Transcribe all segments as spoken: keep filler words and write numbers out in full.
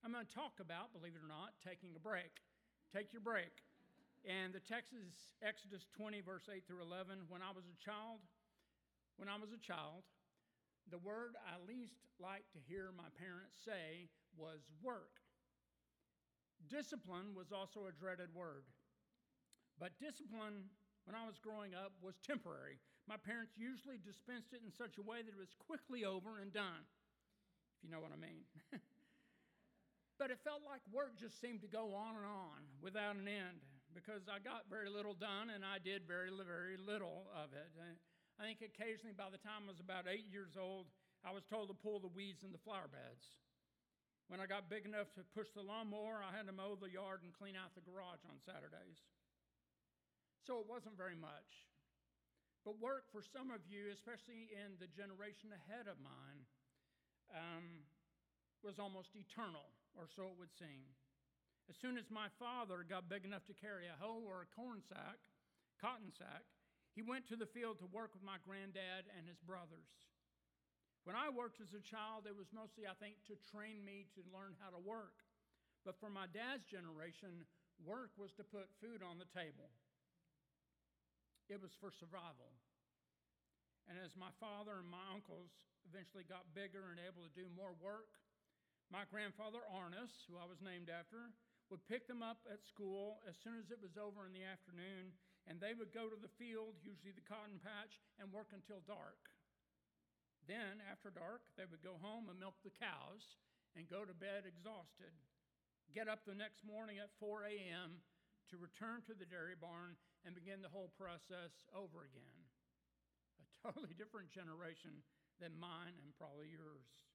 I'm going to talk about, believe it or not, taking a break. Take your break. And the text is Exodus twenty, verse eight through eleven. When I was a child, when I was a child, the word I least liked to hear my parents say was work. Discipline was also a dreaded word. But discipline, when I was growing up, was temporary. My parents usually dispensed it in such a way that it was quickly over and done, if you know what I mean. But it felt like work just seemed to go on and on without an end because I got very little done and I did very, very little of it. I think occasionally by the time I was about eight years old, I was told to pull the weeds in the flower beds. When I got big enough to push the lawnmower, I had to mow the yard and clean out the garage on Saturdays. So it wasn't very much. But work for some of you, especially in the generation ahead of mine, um, was almost eternal, or so it would seem. As soon as my father got big enough to carry a hoe or a corn sack, cotton sack, he went to the field to work with my granddad and his brothers. When I worked as a child, it was mostly, I think, to train me to learn how to work. But for my dad's generation, work was to put food on the table. It was for survival. And as my father and my uncles eventually got bigger and able to do more work, my grandfather, Arnis, who I was named after, would pick them up at school as soon as it was over in the afternoon, and they would go to the field, usually the cotton patch, and work until dark. Then, after dark, they would go home and milk the cows and go to bed exhausted, get up the next morning at four a.m. to return to the dairy barn and begin the whole process over again. A totally different generation than mine and probably yours.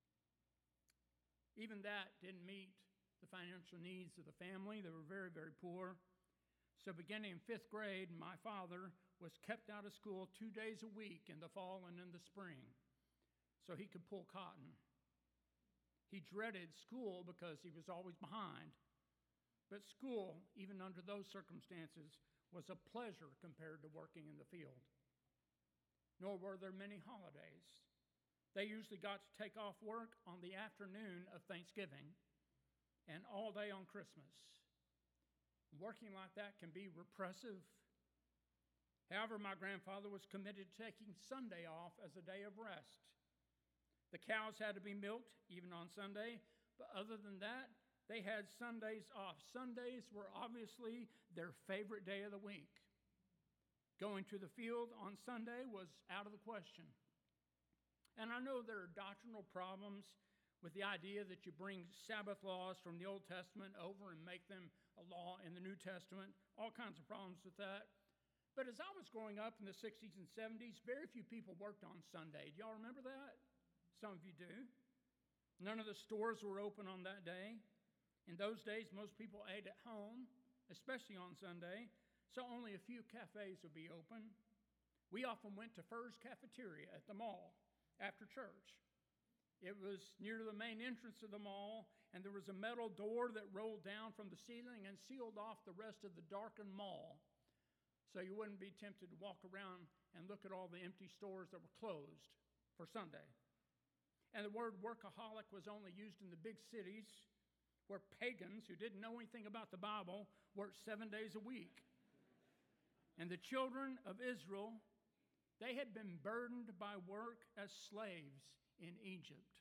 Even that didn't meet the financial needs of the family. They were very, very poor. So beginning in fifth grade, my father was kept out of school two days a week in the fall and in the spring so he could pull cotton. He dreaded school because he was always behind. But school, even under those circumstances, was a pleasure compared to working in the field. Nor were there many holidays. They usually got to take off work on the afternoon of Thanksgiving and all day on Christmas. Working like that can be repressive. However, my grandfather was committed to taking Sunday off as a day of rest. The cows had to be milked even on Sunday, but other than that, they had Sundays off. Sundays were obviously their favorite day of the week. Going to the field on Sunday was out of the question. And I know there are doctrinal problems with the idea that you bring Sabbath laws from the Old Testament over and make them a law in the New Testament, all kinds of problems with that. But as I was growing up in the sixties and seventies, very few people worked on Sunday. Do y'all remember that? Some of you do. None of the stores were open on that day. In those days, most people ate at home, especially on Sunday, so only a few cafes would be open. We often went to Furr's Cafeteria at the mall after church. It was near the main entrance of the mall, and there was a metal door that rolled down from the ceiling and sealed off the rest of the darkened mall, so you wouldn't be tempted to walk around and look at all the empty stores that were closed for Sunday. And the word workaholic was only used in the big cities where pagans who didn't know anything about the Bible worked seven days a week. And the children of Israel, they had been burdened by work as slaves in Egypt.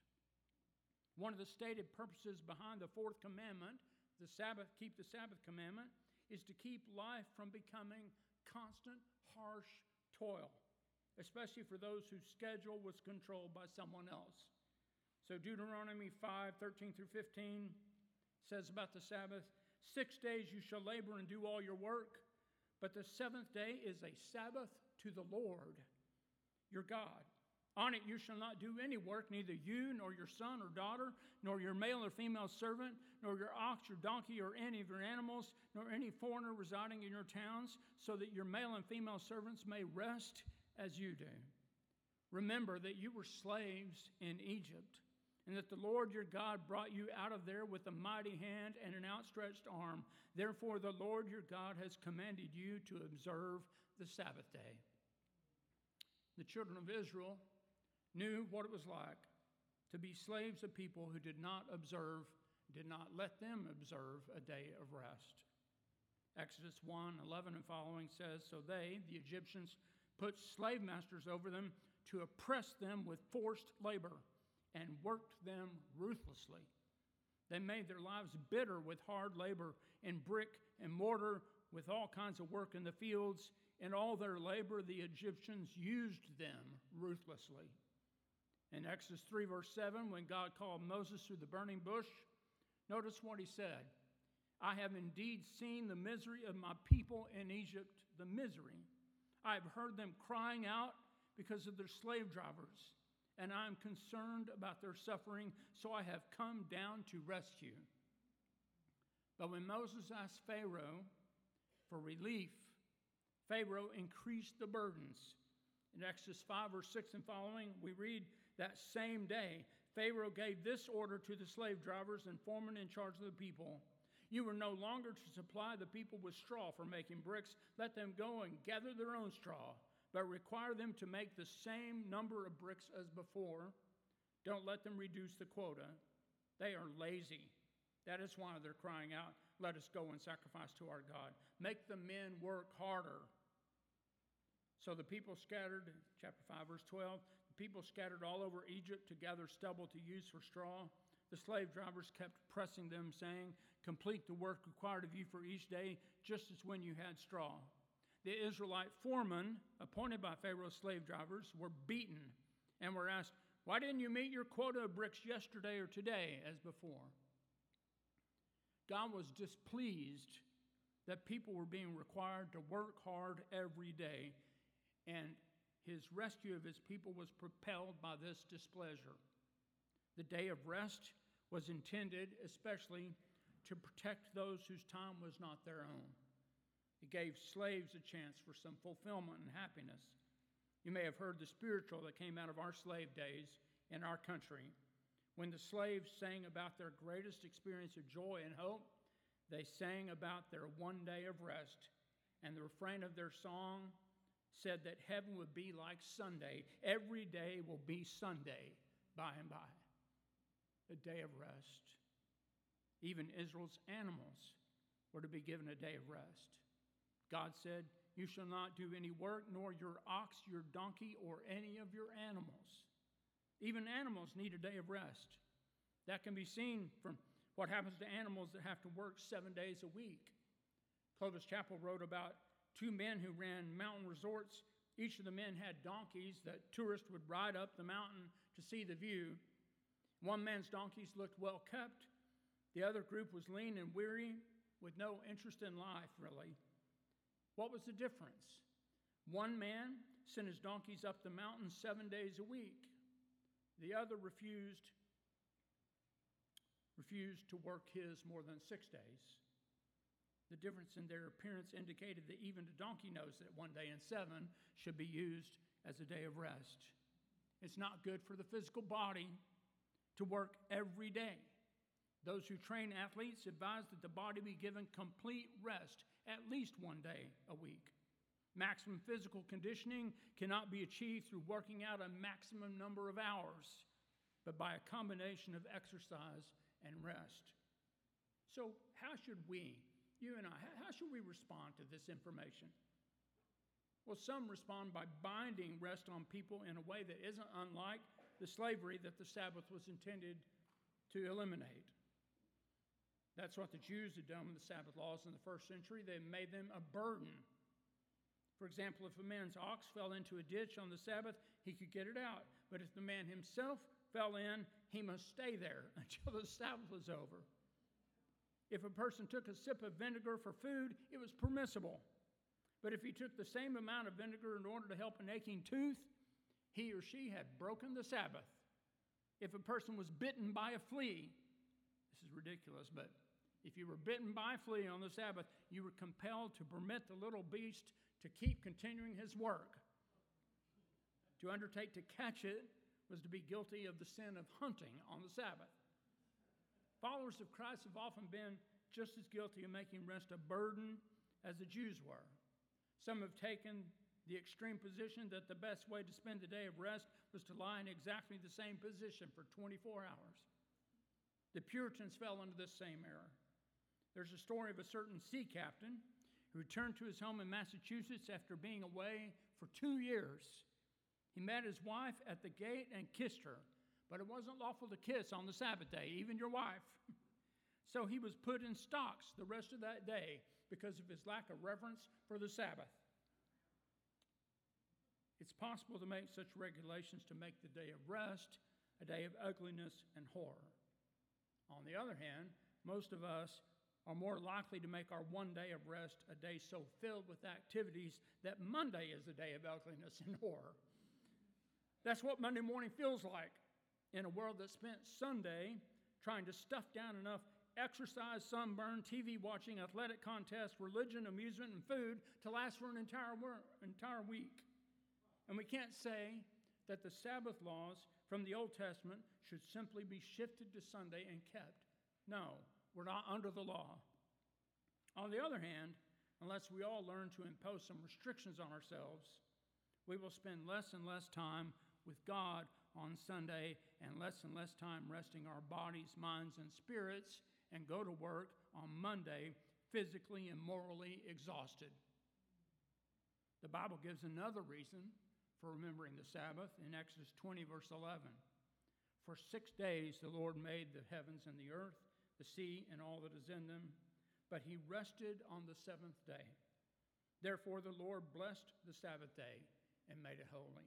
One of the stated purposes behind the fourth commandment, the Sabbath, keep the Sabbath commandment, is to keep life from becoming constant, harsh toil, especially for those whose schedule was controlled by someone else. So Deuteronomy five, thirteen through fifteen says about the Sabbath, six days you shall labor and do all your work, but the seventh day is a Sabbath to the Lord, your God. On it you shall not do any work, neither you, nor your son or daughter, nor your male or female servant, nor your ox or donkey or any of your animals, nor any foreigner residing in your towns, so that your male and female servants may rest as you do. Remember that you were slaves in Egypt, and that the Lord your God brought you out of there with a mighty hand and an outstretched arm. Therefore the Lord your God has commanded you to observe the Sabbath day. The children of Israel knew what it was like to be slaves of people who did not observe did not let them observe a day of rest. Exodus one eleven and following says, "So they, the Egyptians, put slave masters over them to oppress them with forced labor and worked them ruthlessly. They made their lives bitter with hard labor in brick and mortar, with all kinds of work in the fields. In all their labor, the Egyptians used them ruthlessly." In Exodus three, verse seven, when God called Moses through the burning bush, notice what he said. "I have indeed seen the misery of my people in Egypt, the misery. I have heard them crying out because of their slave drivers, and I am concerned about their suffering, so I have come down to rescue." But when Moses asked Pharaoh for relief, Pharaoh increased the burdens. In Exodus five, verse six and following, we read, "That same day, Pharaoh gave this order to the slave drivers and foremen in charge of the people. You are no longer to supply the people with straw for making bricks. Let them go and gather their own straw, but require them to make the same number of bricks as before. Don't let them reduce the quota. They are lazy. That is why they're crying out, 'Let us go and sacrifice to our God.' Make the men work harder." So the people scattered, chapter five, verse twelve, the people scattered all over Egypt to gather stubble to use for straw. The slave drivers kept pressing them, saying, "Complete the work required of you for each day, just as when you had straw." The Israelite foremen, appointed by Pharaoh's slave drivers, were beaten and were asked, "Why didn't you meet your quota of bricks yesterday or today as before?" God was displeased that people were being required to work hard every day, and his rescue of his people was propelled by this displeasure. The day of rest was intended especially to protect those whose time was not their own. It gave slaves a chance for some fulfillment and happiness. You may have heard the spiritual that came out of our slave days in our country. When the slaves sang about their greatest experience of joy and hope, they sang about their one day of rest, and the refrain of their song said that heaven would be like Sunday. Every day will be Sunday by and by. A day of rest. Even Israel's animals were to be given a day of rest. God said, "You shall not do any work, nor your ox, your donkey, or any of your animals." Even animals need a day of rest. That can be seen from what happens to animals that have to work seven days a week. Clovis Chappell wrote about two men who ran mountain resorts. Each of the men had donkeys that tourists would ride up the mountain to see the view. One man's donkeys looked well kept. The other group was lean and weary, with no interest in life, really. What was the difference? One man sent his donkeys up the mountain seven days a week. The other refused, refused to work his more than six days. The difference in their appearance indicated that even the donkey knows that one day in seven should be used as a day of rest. It's not good for the physical body to work every day. Those who train athletes advise that the body be given complete rest at least one day a week. Maximum physical conditioning cannot be achieved through working out a maximum number of hours, but by a combination of exercise and rest. So how should we, you and I, how should we respond to this information? Well, some respond by binding rest on people in a way that isn't unlike the slavery that the Sabbath was intended to eliminate. That's what the Jews had done with the Sabbath laws in the first century. They made them a burden. For example, if a man's ox fell into a ditch on the Sabbath, he could get it out. But if the man himself fell in, he must stay there until the Sabbath was over. If a person took a sip of vinegar for food, it was permissible. But if he took the same amount of vinegar in order to help an aching tooth, he or she had broken the Sabbath. If a person was bitten by a flea, this is ridiculous, but if you were bitten by a flea on the Sabbath, you were compelled to permit the little beast to keep continuing his work. To undertake to catch it was to be guilty of the sin of hunting on the Sabbath. Followers of Christ have often been just as guilty of making rest a burden as the Jews were. Some have taken the extreme position that the best way to spend the day of rest was to lie in exactly the same position for twenty-four hours. The Puritans fell into this same error. There's a story of a certain sea captain who returned to his home in Massachusetts after being away for two years. He met his wife at the gate and kissed her, but it wasn't lawful to kiss on the Sabbath day, even your wife. So he was put in stocks the rest of that day because of his lack of reverence for the Sabbath. It's possible to make such regulations to make the day of rest a day of ugliness and horror. On the other hand, most of us are more likely to make our one day of rest a day so filled with activities that Monday is a day of ugliness and horror. That's what Monday morning feels like in a world that spent Sunday trying to stuff down enough exercise, sunburn, T V watching, athletic contests, religion, amusement, and food to last for an entire, wor- entire week. And we can't say that the Sabbath laws from the Old Testament should simply be shifted to Sunday and kept. No, we're not under the law. On the other hand, unless we all learn to impose some restrictions on ourselves, we will spend less and less time with God on Sunday and less and less time resting our bodies, minds, and spirits and go to work on Monday physically and morally exhausted. The Bible gives another reason for remembering the Sabbath in Exodus twenty, verse eleven. For six days the Lord made the heavens and the earth, the sea, and all that is in them, but he rested on the seventh day. Therefore the Lord blessed the Sabbath day and made it holy.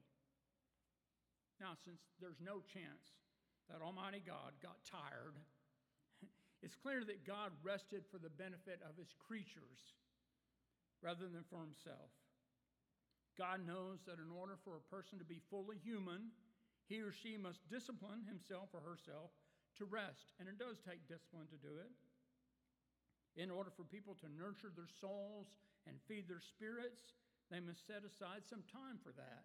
Now, since there's no chance that Almighty God got tired, it's clear that God rested for the benefit of his creatures rather than for himself. God knows that in order for a person to be fully human, he or she must discipline himself or herself to rest. And it does take discipline to do it. In order for people to nurture their souls and feed their spirits, they must set aside some time for that.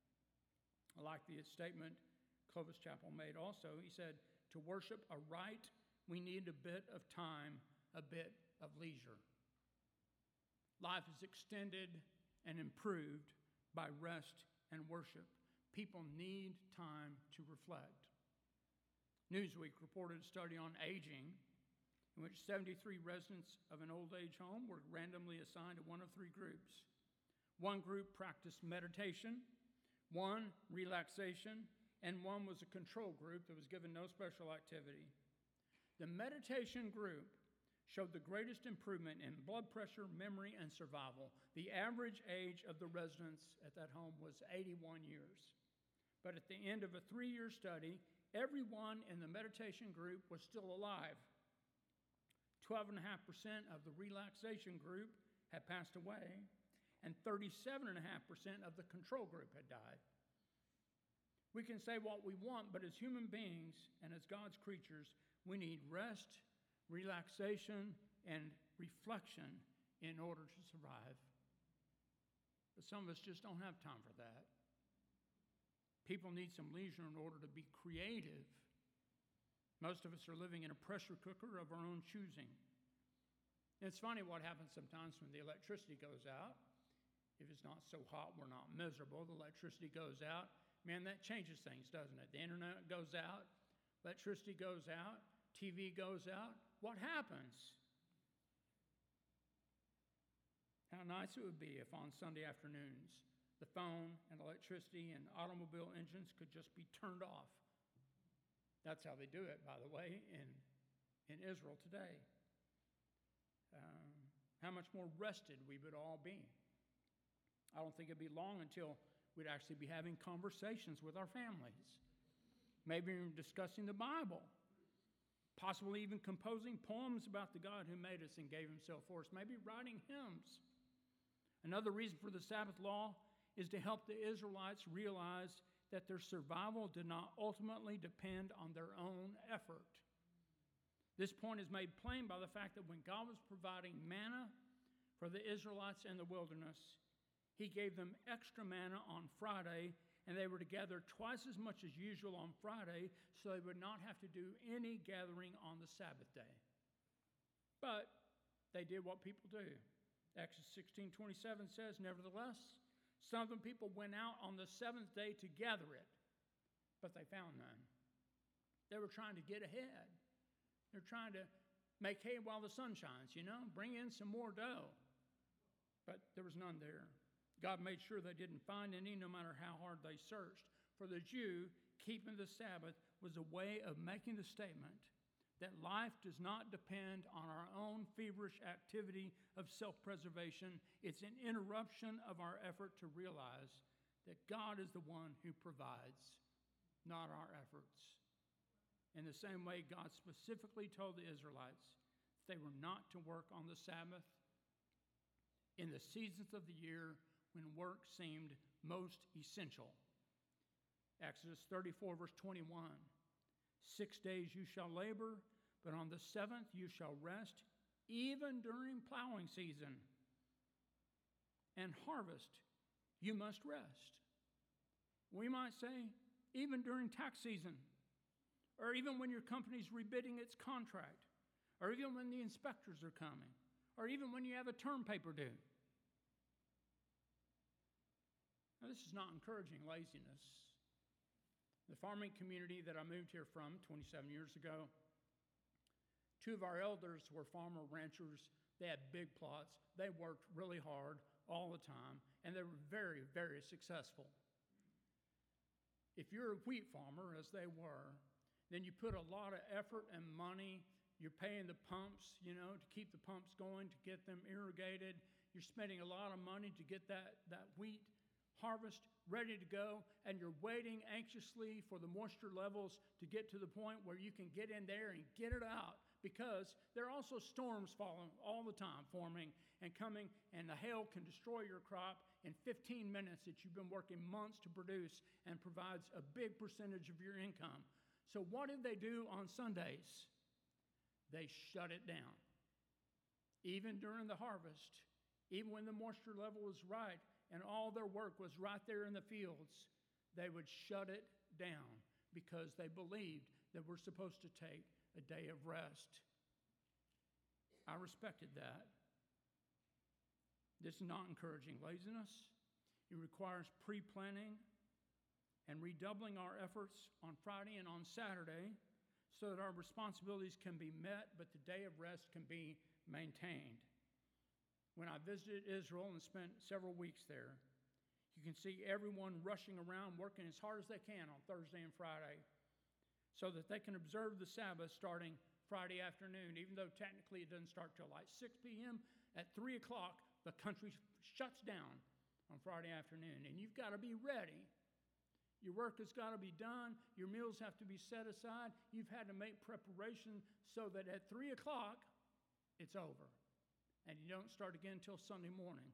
I like the statement Clovis Chappell made also. He said, to worship aright, we need a bit of time, a bit of leisure. Life is extended and improved by rest and worship. People need time to reflect. Newsweek reported a study on aging in which seventy-three residents of an old age home were randomly assigned to one of three groups. One group practiced meditation, one relaxation, and one was a control group that was given no special activity. The meditation group showed the greatest improvement in blood pressure, memory, and survival. The average age of the residents at that home was eighty-one years. But at the end of a three-year study, everyone in the meditation group was still alive. twelve point five percent of the relaxation group had passed away, and thirty-seven point five percent of the control group had died. We can say what we want, but as human beings and as God's creatures, we need rest, relaxation, and reflection in order to survive. But some of us just don't have time for that. People need some leisure in order to be creative. Most of us are living in a pressure cooker of our own choosing. And it's funny what happens sometimes when the electricity goes out. If it's not so hot, we're not miserable. The electricity goes out. Man, that changes things, doesn't it? The internet goes out. Electricity goes out. T V goes out. What happens? How nice it would be if on Sunday afternoons the phone and electricity and automobile engines could just be turned off. That's how they do it, by the way, in, in Israel today. Um, how much more rested we would all be. I don't think it'd be long until we'd actually be having conversations with our families. Maybe even discussing the Bible. Possibly even composing poems about the God who made us and gave himself for us. Maybe writing hymns. Another reason for the Sabbath law is to help the Israelites realize that their survival did not ultimately depend on their own effort. This point is made plain by the fact that when God was providing manna for the Israelites in the wilderness, he gave them extra manna on Friday, and they were to gather twice as much as usual on Friday, so they would not have to do any gathering on the Sabbath day. But they did what people do. Exodus sixteen twenty-seven says, nevertheless, some of the people went out on the seventh day to gather it, but they found none. They were trying to get ahead. They're trying to make hay while the sun shines, you know, bring in some more dough. But there was none there. God made sure they didn't find any, no matter how hard they searched. For the Jew, keeping the Sabbath was a way of making the statement that life does not depend on our own feverish activity of self-preservation. It's an interruption of our effort to realize that God is the one who provides, not our efforts. In the same way, God specifically told the Israelites they were not to work on the Sabbath in the seasons of the year when work seemed most essential. Exodus thirty-four, verse twenty-one. Six days you shall labor, but on the seventh you shall rest, even during plowing season. And harvest, you must rest. We might say, even during tax season, or even when your company's rebidding its contract, or even when the inspectors are coming, or even when you have a term paper due. Now, this is not encouraging laziness. The farming community that I moved here from twenty-seven years ago, two of our elders were farmer ranchers. They had big plots. They worked really hard all the time, and they were very, very successful. If you're a wheat farmer, as they were, then you put a lot of effort and money. You're paying the pumps, you know, to keep the pumps going, to get them irrigated. You're spending a lot of money to get that, that wheat harvest ready to go, and you're waiting anxiously for the moisture levels to get to the point where you can get in there and get it out, because there are also storms falling all the time, forming and coming, and the hail can destroy your crop in fifteen minutes that you've been working months to produce and provides a big percentage of your income. So what did they do on Sundays? They shut it down. Even during the harvest, even when the moisture level was right, and all their work was right there in the fields, they would shut it down because they believed that we're supposed to take a day of rest. I respected that. This is not encouraging laziness. It requires pre-planning and redoubling our efforts on Friday and on Saturday so that our responsibilities can be met, but the day of rest can be maintained. When I visited Israel and spent several weeks there, you can see everyone rushing around, working as hard as they can on Thursday and Friday so that they can observe the Sabbath starting Friday afternoon, even though technically it doesn't start till like six p.m. At three o'clock, the country shuts down on Friday afternoon, and you've got to be ready. Your work has got to be done. Your meals have to be set aside. You've had to make preparation so that at three o'clock, it's over. And you don't start again until Sunday morning.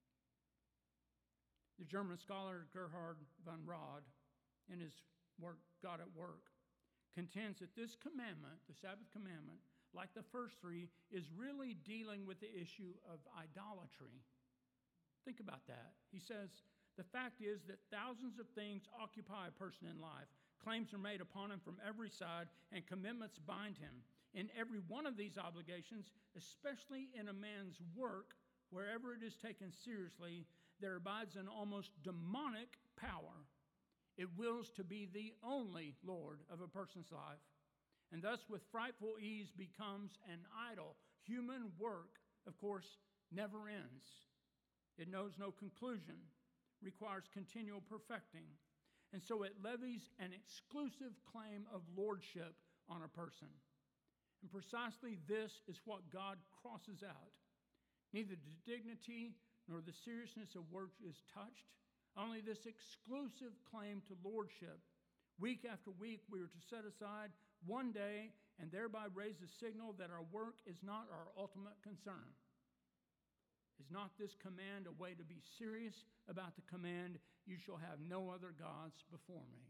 The German scholar Gerhard von Rad, in his work, God at Work, contends that this commandment, the Sabbath commandment, like the first three, is really dealing with the issue of idolatry. Think about that. He says, the fact is that thousands of things occupy a person in life. Claims are made upon him from every side, and commitments bind him. In every one of these obligations, especially in a man's work, wherever it is taken seriously, there abides an almost demonic power. It wills to be the only Lord of a person's life, and thus with frightful ease becomes an idol. Human work, of course, never ends. It knows no conclusion, requires continual perfecting, and so it levies an exclusive claim of lordship on a person. And precisely this is what God crosses out. Neither the dignity nor the seriousness of work is touched, only this exclusive claim to lordship. Week after week, we are to set aside one day and thereby raise a signal that our work is not our ultimate concern. Is not this command a way to be serious about the command, you shall have no other gods before me?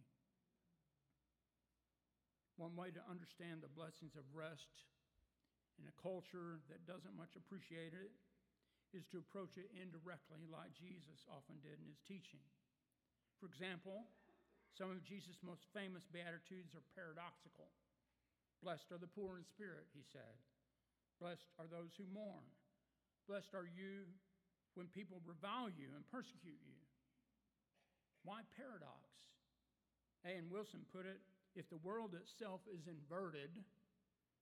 One way to understand the blessings of rest in a culture that doesn't much appreciate it is to approach it indirectly, like Jesus often did in his teaching. For example, some of Jesus' most famous Beatitudes are paradoxical. Blessed are the poor in spirit, he said. Blessed are those who mourn. Blessed are you when people revile you and persecute you. Why paradox? A N Wilson put it, if the world itself is inverted,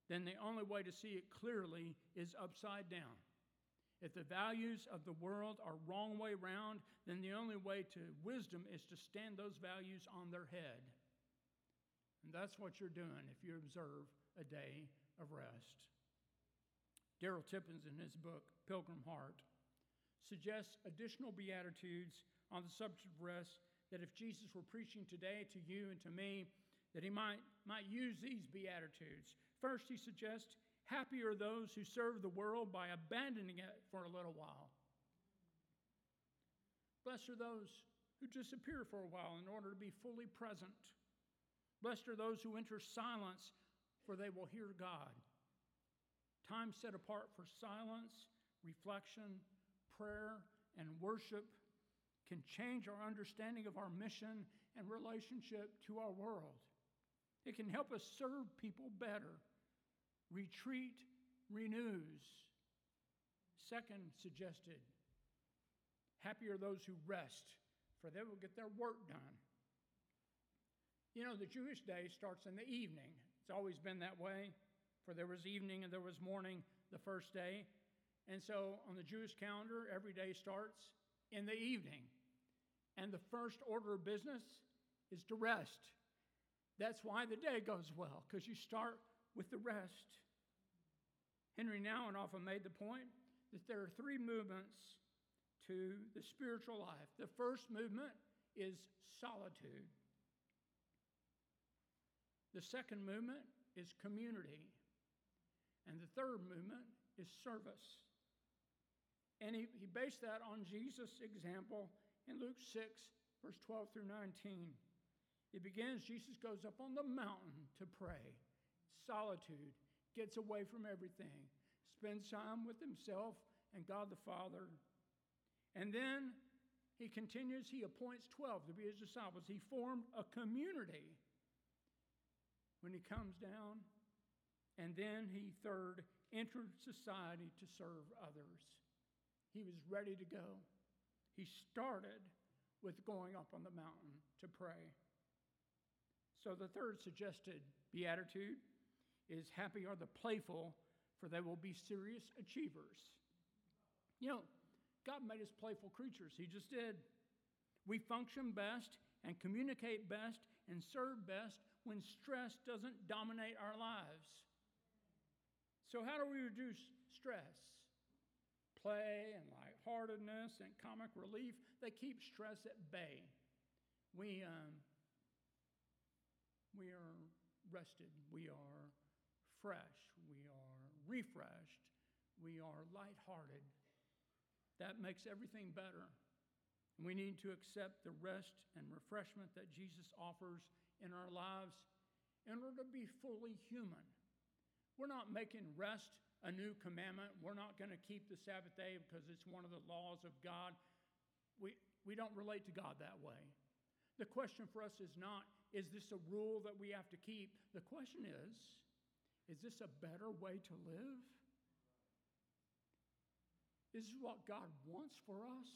then the only way to see it clearly is upside down. If the values of the world are wrong way round, then the only way to wisdom is to stand those values on their head. And that's what you're doing if you observe a day of rest. Darrell Tippins, in his book, Pilgrim Heart, suggests additional beatitudes on the subject of rest that if Jesus were preaching today to you and to me, that he might, might use these beatitudes. First, he suggests, happy are those who serve the world by abandoning it for a little while. Blessed are those who disappear for a while in order to be fully present. Blessed are those who enter silence, for they will hear God. Time set apart for silence, reflection, prayer, and worship can change our understanding of our mission and relationship to our world. It can help us serve people better. Retreat renews. Second suggested, happy are those who rest, for they will get their work done. You know, the Jewish day starts in the evening. It's always been that way, for there was evening and there was morning the first day. And so on the Jewish calendar, every day starts in the evening. And the first order of business is to rest. That's why the day goes well, because you start with the rest. Henry Nouwen often made the point that there are three movements to the spiritual life. The first movement is solitude. The second movement is community. And the third movement is service. And he, he based that on Jesus' example in Luke six, verse twelve through nineteen. It begins, Jesus goes up on the mountain to pray. Solitude, gets away from everything, spends time with himself and God the Father. And then he continues, he appoints twelve to be his disciples. He formed a community when he comes down. And then he, third, entered society to serve others. He was ready to go. He started with going up on the mountain to pray. So the third suggested beatitude is happy are the playful, for they will be serious achievers. You know, God made us playful creatures. He just did. We function best and communicate best and serve best when stress doesn't dominate our lives. So how do we reduce stress? Play and lightheartedness and comic relief, they keep stress at bay. We, um, we are rested. We are fresh. We are refreshed. We are lighthearted. That makes everything better. We need to accept the rest and refreshment that Jesus offers in our lives in order to be fully human. We're not making rest a new commandment. We're not going to keep the Sabbath day because it's one of the laws of God. We, we don't relate to God that way. The question for us is not, is this a rule that we have to keep? The question is, is this a better way to live? Is this what God wants for us?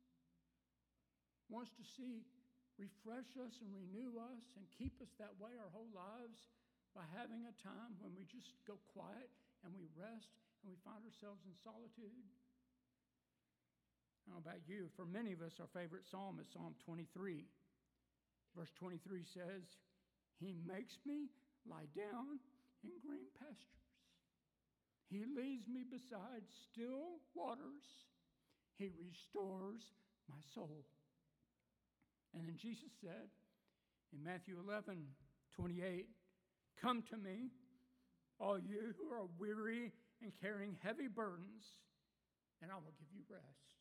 Wants to see refresh us and renew us and keep us that way our whole lives by having a time when we just go quiet and we rest and we find ourselves in solitude? I don't know about you. For many of us, our favorite psalm is Psalm twenty-three. Verse twenty-three says, He makes me lie down in green pastures. He leads me beside still waters. He restores my soul. And then Jesus said in Matthew eleven twenty-eight, Come to me, all you who are weary and carrying heavy burdens, and I will give you rest.